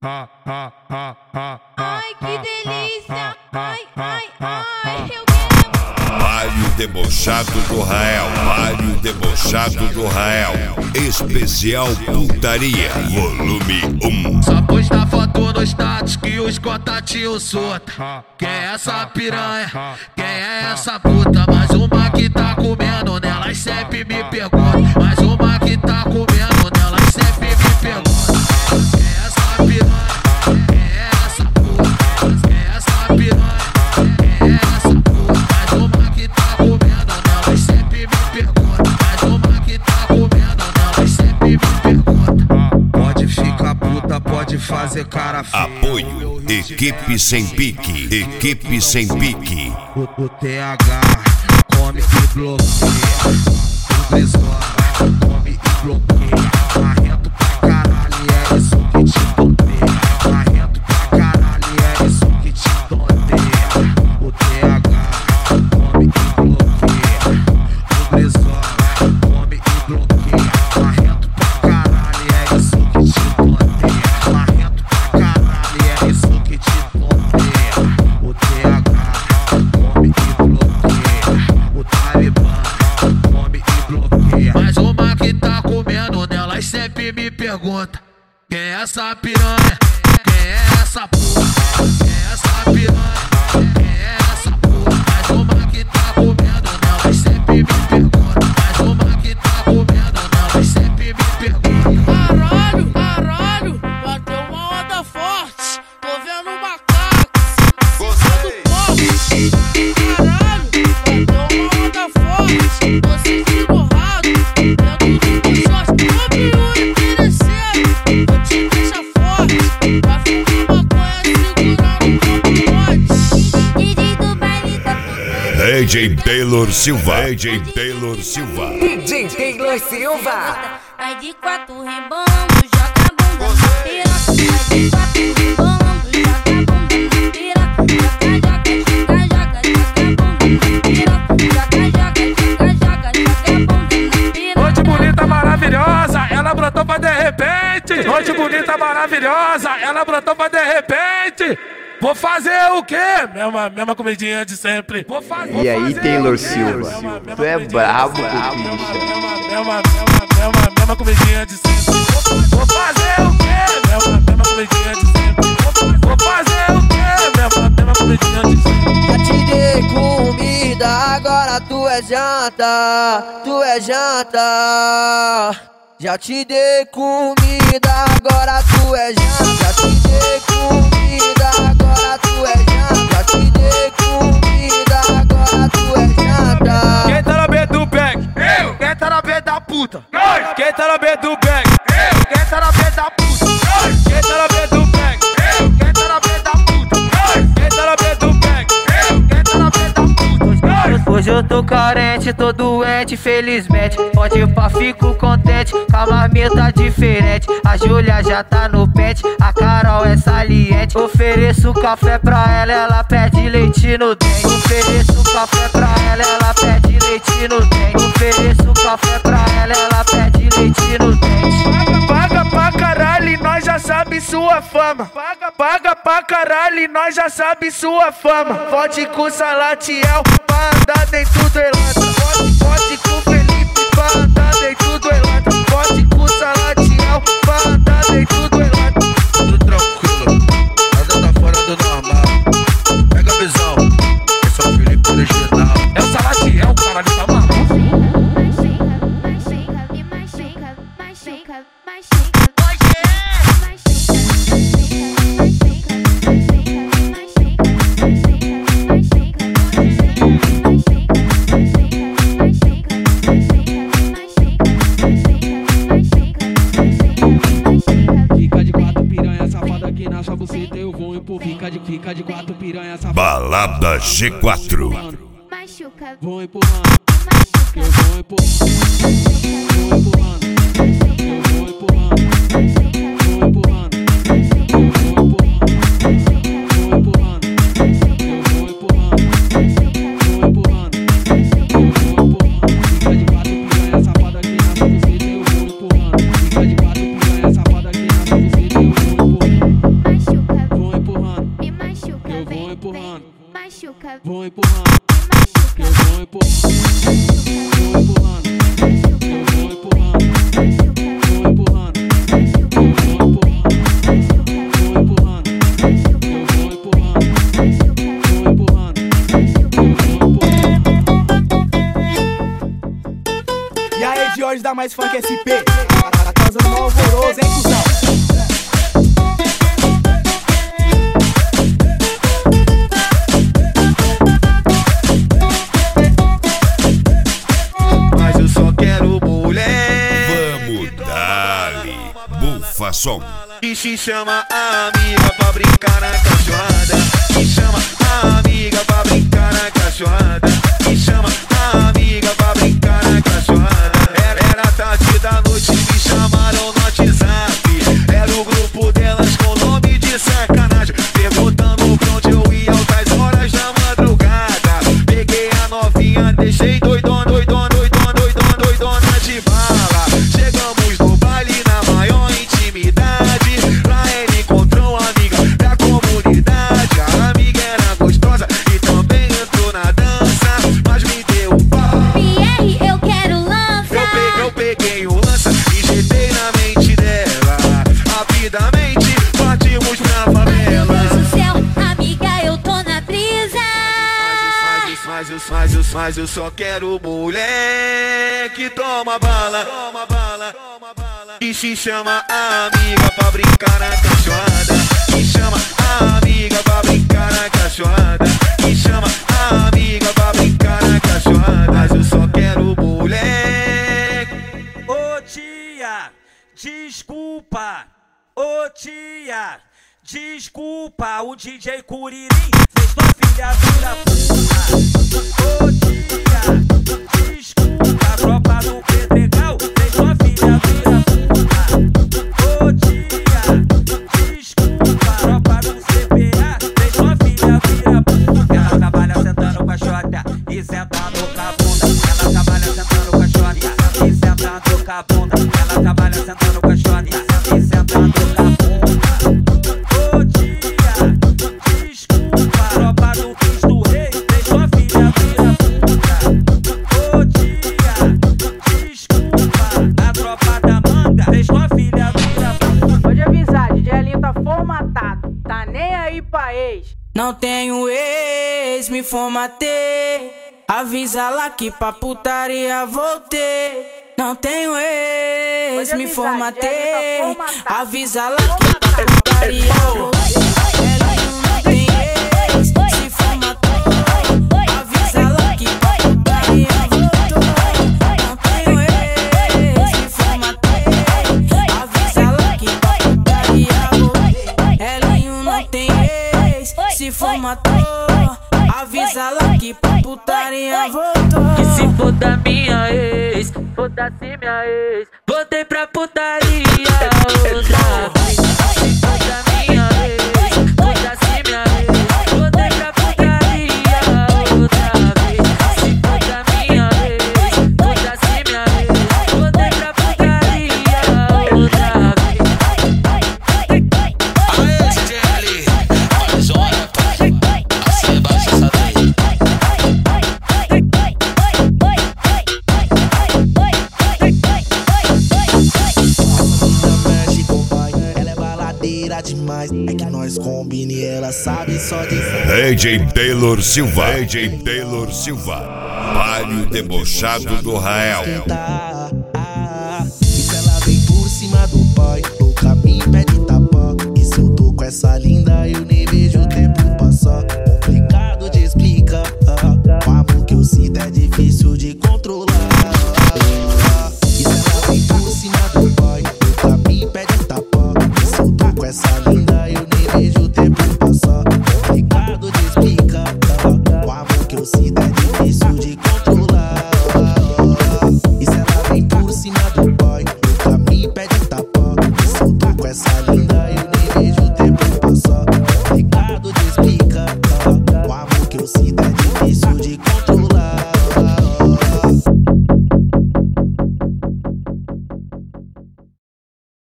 Ai, que delícia! Ai, ai, ai, eu Baile debochado do Rael, baile debochado do Rael, especial putaria, volume 1. Só posta foto no status que os contatinhos solta. Quem é essa piranha? Quem é essa puta? Mais uma que tá comendo nelas sempre me pergunta. Mais uma que tá comendo nelas sempre me pergunta. Quem é essa piranha? Quem é essa puta? Quem é essa piranha? Quem é essa puta? Mais uma que tá comendo nelas sempre me pergunta. Mais uma que tá comendo nelas sempre me pergunta. Pode ficar puta, pode fazer cara feia. Apoio, equipe sem pique, equipe sem pique. O TH come e bloqueia. O Brizola come e bloqueia. Marrento pra caralho, é isso que te tonteia. Marrento pra caralho, é isso que te tonteia. O TH come e bloqueia. O Brizola come e bloqueia. Marrento pra caralho, é isso que te tonteia. Marrento pra caralho, é isso que te tonteia. O TH come e bloqueia. O Talibã come e bloqueia. Mais uma que tá comendo nelas sempre me pergunta. Quem é essa piranha? Quem é essa puta? Quem é essa piranha? Quem é essa puta? Mais uma que tá comendo nelas sempre me pergunta. Mais uma que tá comendo nelas sempre me pergunta. Caralho, caralho, bateu uma onda forte. Tô vendo um macaco sentado forte. Caralho, bateu uma onda forte. Tô sentindo borrado dentro do short. Ô Piuri interesseiro, vou te deixar forte. Pra fumar maconha segurando o capote. DJ do baile da puta. DJ Taylor Silva, DJ Taylor Silva. DJ Taylor Silva. Vai de quatro rebolando, joga a bunda na piroca. Vai de quatro rebolando, joga a bunda na piroca. Joga, joga, joga a bunda na piroca. Joga, joga a bunda na piroca. Noite bonita, maravilhosa, ela brotou pra de repente. Noite bonita, maravilhosa, ela brotou pra de repente. Vou fazer o quê? Mesma comidinha de sempre. E aí, Taylor Silva, tu é brabo, bicha. Mesma comidinha de sempre. Vou fazer o quê? Mesma comidinha de sempre. Vou fazer o quê? Mesma comidinha de sempre. Já te dei comida, agora tu é janta, tu é janta. Já te dei comida, agora tu é janta. Já te dei comida, agora tu é janta. Já te dei comida, agora tu é janta. Quem tá na B do bag? Eu! Quem tá na B da puta? Nós! Quem tá na B do bag? Eu! Quem tá na B da puta? Nós! Quem tá na B do bag? Eu! Quem tá na B da puta? Nós! Quem tá na B do bag? Eu! Quem tá na B da puta? Nós! Hoje eu tô carente, tô doente, felizmente. Pode ir pra, fico contente, com a marmita diferente. A Júlia já tá no pente, a Carol é saliente. Ofereço café pra ela, ela pede leite no dente. Ofereço café pra ela pede leite no dente. Ofereço café pra ela pede leite no dente. Paga pra caralho e nós já sabe sua fama. Paga pra caralho e nós já sabe sua fama. Pode com o Salatiel pra andar dentro do Elanta. Pode com o Felipe pra andar dentro do Elanta. Pode com o Salatiel pra andar dentro do Elanta. Tudo tranquilo, nada tá fora do normal. Pega a visão, esse é o Felipe original. É o Salatiel, caralho, tá maluco? Fica de quatro piranha safada aqui na sua buceta eu vou empurrar. Fica de quatro piranha safada. Balada G4. Machuca, Vou empurrando, eu vou empurrando. Vou empurrando, eu vou empurrando. Vou empurrando, eu vou empurrando. Vou empurrando, eu vou empurrando. Vou empurrando, eu vou empurrando. Fica de quatro piranha safada aqui na sua buceta eu vou empurrando. Fica de quatro piranha safada aqui na sua buceta eu vou empurrando. vou empurrando, eu vou empurrando, vou empurrando, eu vou empurrando, vou empurrando, eu vou empurrando, eu vou empurrando, vou empurrando, eu vou empurrando. E aí, Jorge da Mais Funk SP, tá causando um alvoroço, hein, cuzão? Som. E se chama a amiga pra brincar na cachorrada. E chama a amiga pra brincar na cachorrada. E chama a amiga pra brincar na cachorrada. Era tarde da noite, me chamaram no WhatsApp. Era o grupo delas com nome de sacanagem, perguntando pra onde eu ia altas horas da madrugada. Peguei a novinha, deixei doidona, doidona, doidona, doidona, doidona de bala. Chegamos no baile na maior intimidade. Lá ele encontrou uma amiga da comunidade. A amiga era gostosa e também entrou na dança, mas me deu um pau. Pierre, eu quero lança. Eu peguei um lança e jetei na mente dela. Rapidamente partimos pra favela. Meu Deus do céu, amiga, eu tô na brisa. Mas eu só quero mulher que toma bala, toma bala, toma bala. E se chama a amiga pra brincar na cachorrada. E chama a amiga pra brincar na cachorrada. E chama a amiga pra brincar na cachorrada. Mas eu só quero mulher. Ô tia, desculpa. Ô tia, desculpa. O DJ Curirim fez tua filha virar puta. Ô tia, desculpa. A tropa do Pedregal fez tua filha virar puta. Ô tia, desculpa. A tropa do CPA fez tua filha virar puta. Ela trabalha sentando com a xota e sentando com a bunda. Ela trabalha sentando com a xota e sentando com a bunda. Ela trabalha sentando com a xota e sentando com a bunda. Ô tia, desculpa. A tropa do Cristo Rei fez tua filha virar puta. Ô tia, desculpa. A tropa da manga fez tua filha virar puta. Pode avisar, DJ Elinho tá formatado, tá nem aí pra ex. Não tenho ex, me formatei. Avisa lá que pra putaria voltei. Não tenho ex, me formatei. Avisa lá que pra putaria voltei. Elinho não tem ex, se formatou. Avisa lá que pra putaria voltou. Não tenho ex, me formatei. Avisa lá que pra putaria voltei. Elinho não tem ex, se formatou. Avisa lá que pra putaria voltou. E se for da minha ex, foda-se minha ex, voltei pra putaria outra vez. Se for da minha ex, foda-se minha ex, voltei pra putaria outra vez. Se for da minha ex, foda-se minha ex, voltei pra putaria outra vez. Aê, DJ, faz hora, pai. Assim embaixo essa daí. Demais, é que nós combina e ela sabe só de DJ Taylor Silva, DJ Taylor Silva, Palio debochado do Rael.